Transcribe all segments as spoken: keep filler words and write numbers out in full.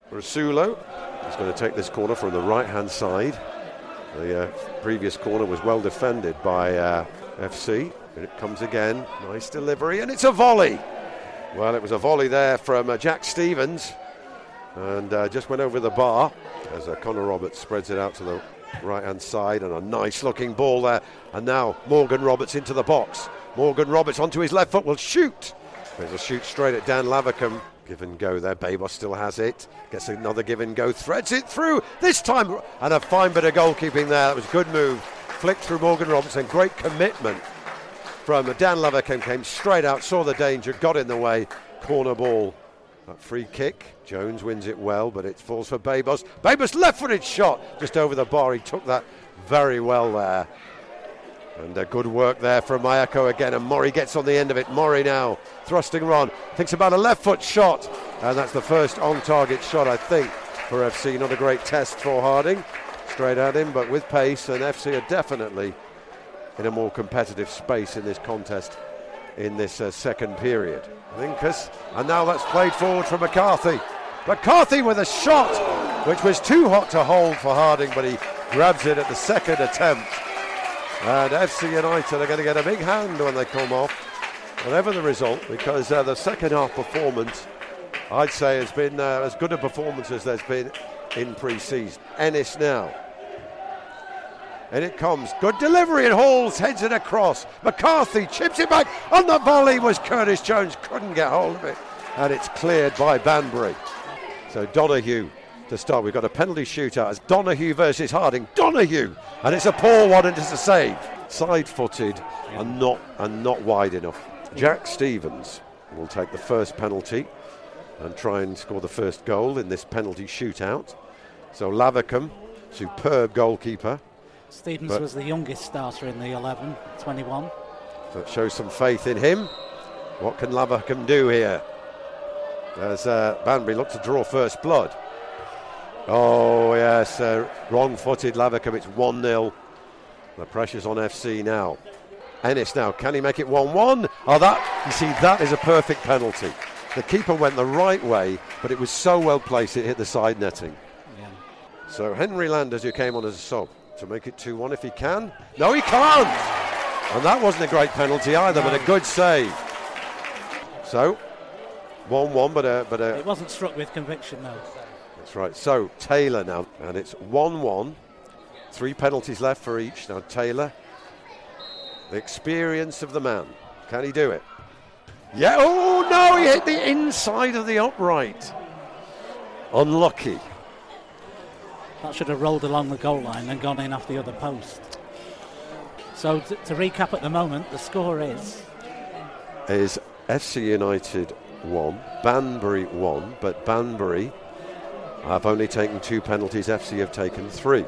Rasulo is going to take this corner from the right-hand side. The uh, previous corner was well defended by uh, F C. And it comes again. Nice delivery, and it's a volley. Well, it was a volley there from uh, Jack Stevens, and uh, just went over the bar as uh, Connor Roberts spreads it out to the right-hand side, and a nice-looking ball there. And now Morgan Roberts into the box. Morgan Roberts onto his left foot will shoot. There's a shoot straight at Dan Lavercombe. Give and go there. Babos still has it. Gets another give and go. Threads it through. This time, and a fine bit of goalkeeping there. That was a good move. Flicked through Morgan Roberts, and great commitment from Dan Lavercombe. Came straight out, saw the danger, got in the way. Corner ball. That free kick. Jones wins it well, but it falls for Babos. Babos left-footed shot just over the bar. He took that very well there. And a good work there from Mayako again, and Murray gets on the end of it. Murray now thrusting Ron, thinks about a left foot shot, and that's the first on target shot, I think, for F C. Not a great test for Harding, straight at him, but with pace, and F C are definitely in a more competitive space in this contest in this uh, second period. Linkus, and now that's played forward for McCarthy. McCarthy with a shot which was too hot to hold for Harding, but he grabs it at the second attempt. And F C United are going to get a big hand when they come off, whatever the result, because uh, the second half performance, I'd say, has been uh, as good a performance as there's been in pre-season. Ennis now. And it comes. Good delivery, and Halls heads it across. McCarthy chips it back. On the volley was Curtis Jones. Couldn't get hold of it. And it's cleared by Banbury. So Donahue to start. We've got a penalty shootout. It's Donahue versus Harding. Donahue! And it's a poor one, and it's a save. Side-footed yeah. and not and not wide enough. Jack Stevens will take the first penalty and try and score the first goal in this penalty shootout. So Lavercombe, superb goalkeeper. Stevens was the youngest starter in the eleven, twenty-one. So it shows some faith in him. What can Lavercombe do here? As uh, Banbury look to draw first blood. Oh yes, uh, wrong-footed Lavercombe. It's one nil. The pressure's on F C now. Ennis now, can he make it one one? Oh, that, you see, that is a perfect penalty. The keeper went the right way, but it was so well placed it hit the side netting. Yeah. So Henry Landers, who came on as a sub, to make it two one if he can. No, he can't! And that wasn't a great penalty either, no. but a good save. So, one one, but a... But a it wasn't struck with conviction, though. That's right. So, Taylor now, and it's one one. Three penalties left for each. Now, Taylor, the experience of the man. Can he do it? Yeah, oh no, he hit the inside of the upright. Unlucky. That should have rolled along the goal line and gone in off the other post. So t- to recap at the moment, the score is... Is F C United one, Banbury one, but Banbury have only taken two penalties, F C have taken three.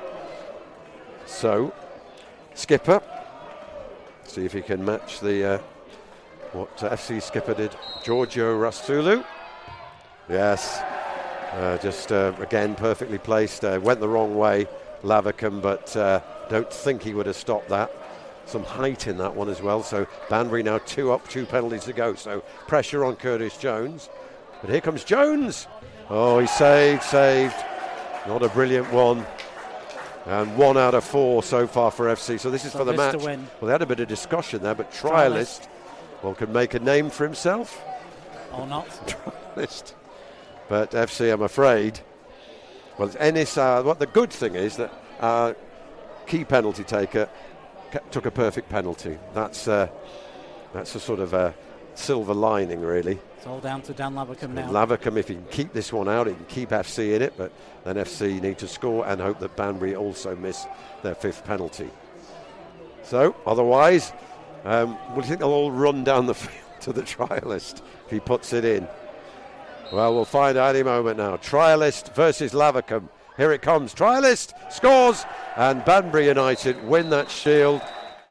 So, skipper, see if he can match the uh, what uh, F C skipper did, Giorgio Rasulu. Yes. Uh, just uh, again perfectly placed, uh, went the wrong way, Lavercombe, but uh, don't think he would have stopped that. Some height in that one as well. So Banbury now two up, two penalties to go. So pressure on Curtis Jones. But here comes Jones. Oh, he saved, saved. Not a brilliant one. And one out of four so far for F C. So this is so for the match. Well, they had a bit of discussion there, but Trialist, well, could make a name for himself. Or not. Trialist. But F C, I'm afraid, well, it's Ennis. Uh, what the good thing is that our key penalty taker ca- took a perfect penalty. That's uh, that's a sort of a silver lining, really. It's all down to Dan Lavercombe now. Lavercombe, if he can keep this one out, he can keep F C in it, but then F C need to score and hope that Banbury also miss their fifth penalty. So, otherwise, um, we think they'll all run down the field to the Trialist if he puts it in. Well, we'll find out any moment now. Trialist versus Lavercombe. Here it comes. Trialist scores, and Banbury United win that Shield.